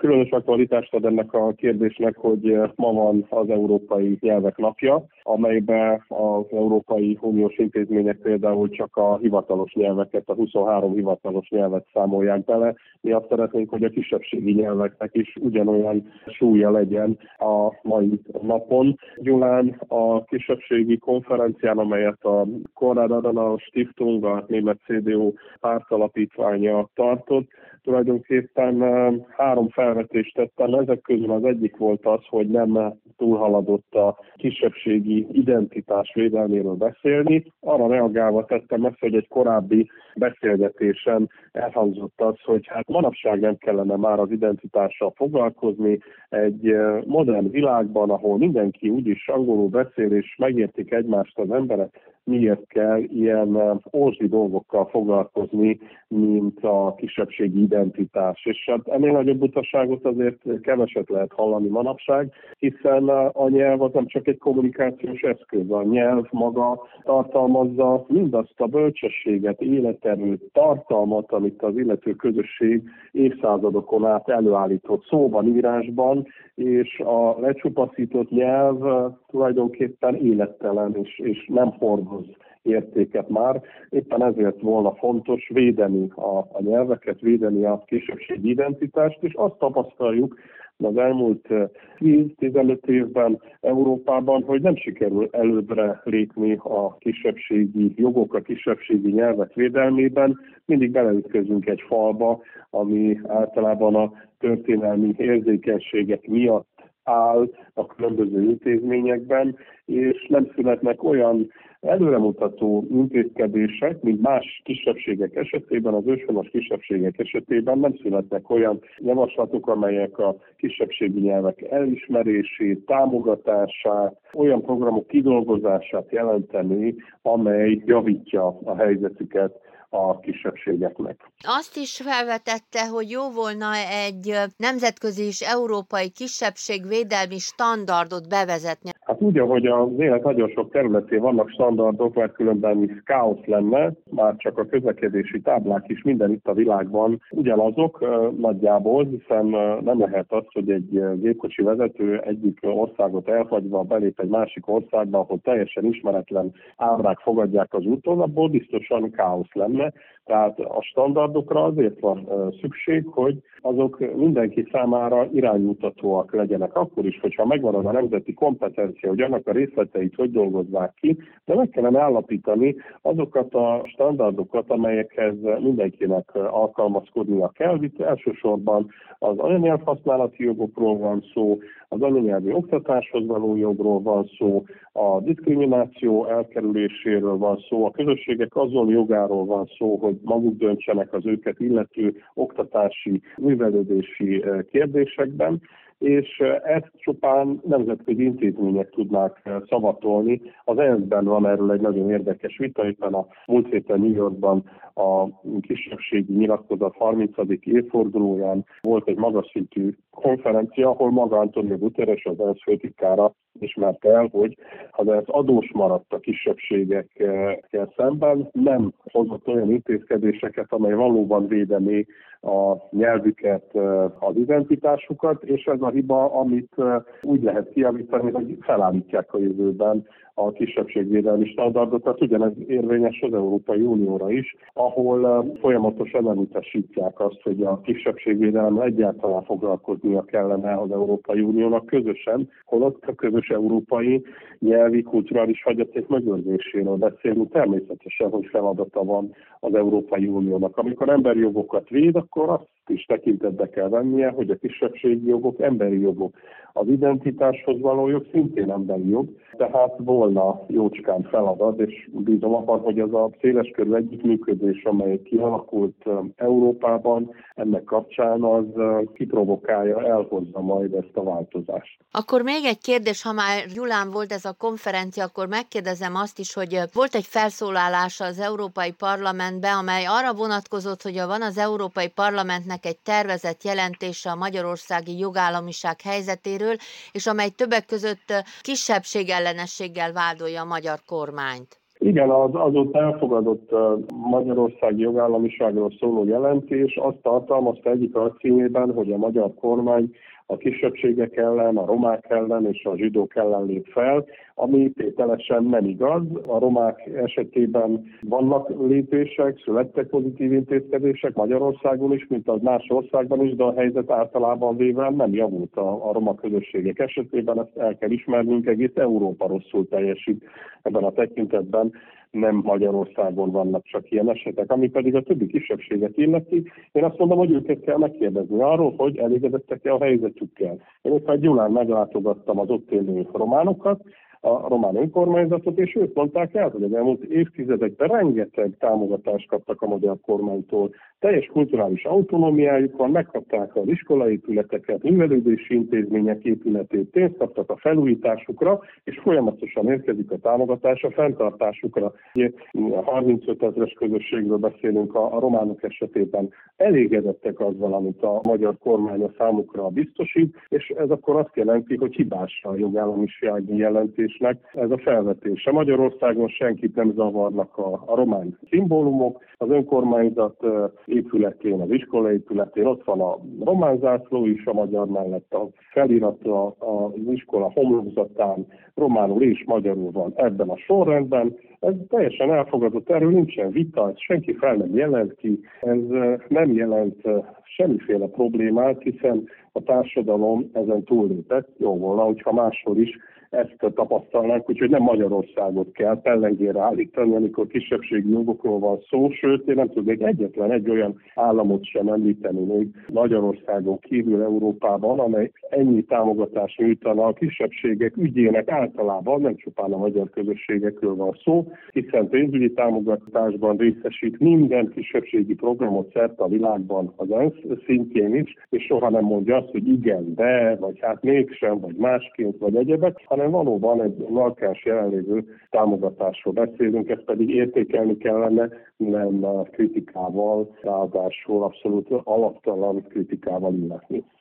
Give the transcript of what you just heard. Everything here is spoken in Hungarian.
Különös aktualitást ad ennek a kérdésnek, hogy ma van az Európai Nyelvek Napja, amelyben az Európai Uniós intézmények például csak a hivatalos nyelveket, a 23 hivatalos nyelvet számolják bele. Mi azt szeretnénk, hogy a kisebbségi nyelveknek is ugyanolyan súlya legyen a mai napon. Gyulán a kisebbségi konferencián, amelyet a Konrad Adenauer Stiftung, a német CDU pártalapítványa tartott, tulajdonképpen 3 felvetést tettem. Ezek közül az egyik volt az, hogy nem túlhaladott a kisebbségi identitás védelméről beszélni. Arra reagálva tettem ezt, hogy egy korábbi beszélgetésen elhangzott az, hogy hát manapság nem kellene már az identitással foglalkozni. Egy modern világban, ahol mindenki úgyis angolul beszél és megértik egymást az emberek, miért kell ilyen ózsi dolgokkal foglalkozni, mint a kisebbségi identitás. És hát ennél nagyobb butaságot azért keveset lehet hallani manapság, hiszen a nyelv az nem csak egy kommunikációs eszköz. A nyelv maga tartalmazza mindazt a bölcsességet, életerőt, tartalmat, amit az illető közösség évszázadokon át előállított szóban, írásban, és a lecsupaszított nyelv tulajdonképpen élettelen és nem hordoz értéket már. Éppen ezért volna fontos védeni a nyelveket, védeni a kisebbségi identitást, és azt tapasztaljuk az elmúlt 10-15 évben Európában, hogy nem sikerül előbbre lépni a kisebbségi jogok, a kisebbségi nyelvek védelmében. Mindig beleütközünk egy falba, ami általában a történelmi érzékenységek miatt áll a különböző intézményekben, és nem születnek olyan előremutató intézkedések, mint más kisebbségek esetében, az őshonos kisebbségek esetében nem születnek olyan javaslatok, amelyek a kisebbségi nyelvek elismerését, támogatását, olyan programok kidolgozását jelenteni, amely javítja a helyzetüket a kisebbségeknek. Azt is felvetette, hogy jó volna egy nemzetközi és európai kisebbségvédelmi standardot bevezetni. Hát úgy, ahogy az élet nagyon sok területén vannak standardok, mert különben is káosz lenne, már csak a közlekedési táblák is mindenütt a világban ugyanazok nagyjából, hiszen nem lehet az, hogy egy gépkocsi vezető egyik országot elhagyva belép egy másik országba, ahol teljesen ismeretlen ábrák fogadják az úton, abból biztosan káosz lenne. Tehát a standardokra azért van szükség, hogy azok mindenki számára iránymutatóak legyenek. Akkor is, hogyha megvan az a nemzeti kompetencia, hogy annak a részleteit hogy dolgozzák ki, de meg kellene állapítani azokat a standardokat, amelyekhez mindenkinek alkalmazkodnia kell. Itt elsősorban az anyanyelvhasználati jogokról van szó, az anyanyelvi oktatáshoz való jogról van szó, a diszkrimináció elkerüléséről van szó, a közösségek azon jogáról van szó, hogy maguk döntsenek az őket illető oktatási, művelődési kérdésekben, és ezt csupán nemzetközi intézmények tudnák szavatolni. Az ENSZ-ben van erről egy nagyon érdekes vita, éppen a múlt héten New Yorkban a kisebbségi nyilatkozat 30. évfordulóján volt egy magas szintű konferencia, ahol maga Antonio Guterres, az ENSZ főtitkára ismerte el, hogy ha ez adós maradt a kisebbségekkel szemben, nem hozott olyan intézkedéseket, amely valóban védené a nyelvüket, az identitásukat, és ez a hiba, amit úgy lehet kijavítani, hogy felállítják a jövőben a kisebbségvédelmi standardokat. Ugyanez érvényes az Európai Unióra is, ahol folyamatosan elutasítják azt, hogy a kisebbségvédelemmel egyáltalán foglalkoznia kellene az Európai Uniónak közösen, holott a közös európai nyelvi kulturális hagyaték megőrzéséről beszélünk. Természetesen, hogy feladata van az Európai Uniónak. Amikor emberi jogokat véd, akkor azt is tekintetbe kell vennie, hogy a kisebbségi jogok emberi jogok. Az identitáshoz való jog szintén emberi jog, tehát volna jócskán feladat, és bízom abban, hogy az a széleskörű együttműködés, amely kialakult Európában, ennek kapcsán az kiprovokálja, elhozza majd ezt a változást. Akkor még egy kérdés, ha már Gyulán volt ez a konferencia, akkor megkérdezem azt is, hogy volt egy felszólalása az Európai Parlamentben, amely arra vonatkozott, hogy van az Európai Parlamentnek egy tervezett jelentése a magyarországi jogállamiság helyzetéről, és amely többek között kisebbségellenességgel vádolja a magyar kormányt. Igen, az azóta elfogadott magyarországi jogállamiságról szóló jelentés azt tartalmazta egyik alcímében, hogy a magyar kormány a kisebbségek ellen, a romák ellen és a zsidók ellen lép fel, ami tételesen nem igaz. A romák esetében vannak lépések, születtek pozitív intézkedések Magyarországon is, mint az más országban is, de a helyzet általában véve nem javult a roma közösségek esetében, ezt el kell ismernünk, egész Európa rosszul teljesít ebben a tekintetben. Nem Magyarországon vannak csak ilyen esetek, ami pedig a többi kisebbséget illeti. Én azt mondom, hogy őket kell megkérdezni arról, hogy elégedettek-e a helyzetükkel. Én éppen Gyulán meglátogattam az ott élő románokat, a román önkormányzatot, és ők mondták el, hogy az elmúlt évtizedekben rengeteg támogatást kaptak a magyar kormánytól. Teljes kulturális autonómiájuk van, megkapták az iskolaépületeket, művelődési intézmények épületét, pénzt kaptak a felújításukra, és folyamatosan érkezik a támogatás a fenntartásukra. 35 000-es közösségről beszélünk a románok esetében. Elégedettek azzal, amit a magyar kormány a számukra biztosít, és ez akkor azt jelenti, hogy hibás a jogállamisági jelentés. Ez a felvetése. Magyarországon senkit nem zavarnak a román szimbólumok. Az önkormányzat épületén, az iskola épületén ott van a román zászló is, a magyar mellett a felirat az iskola homlokzatán románul és magyarul van ebben a sorrendben. Ez teljesen elfogadott, erről nincsen vita, senki fel nem jelent ki, ez nem jelent semmiféle problémát, hiszen a társadalom ezen túllépett. Jó volna, hogyha máshol is ezt tapasztalnánk, úgyhogy nem Magyarországot kell pellengére állítani, amikor kisebbségi jogokról van szó, sőt, én nem tudnék egyetlen egy olyan államot sem említeni még Magyarországon kívül Európában, amely ennyi támogatást nyújtana a kisebbségek ügyének általában, nem csupán a magyar közösségekről van szó, hiszen pénzügyi támogatásban részesít minden kisebbségi programot szerte a világban, az ENSZ szintjén is, és soha nem mondja azt, hogy igen, de, vagy hát mégsem, vagy másként, vagy egyebek, hanem valóban egy markáns jelenlévő támogatásról beszélünk, ezt pedig értékelni kellene, nem kritikával, ráadásul abszolút alaptalan kritikával illetni.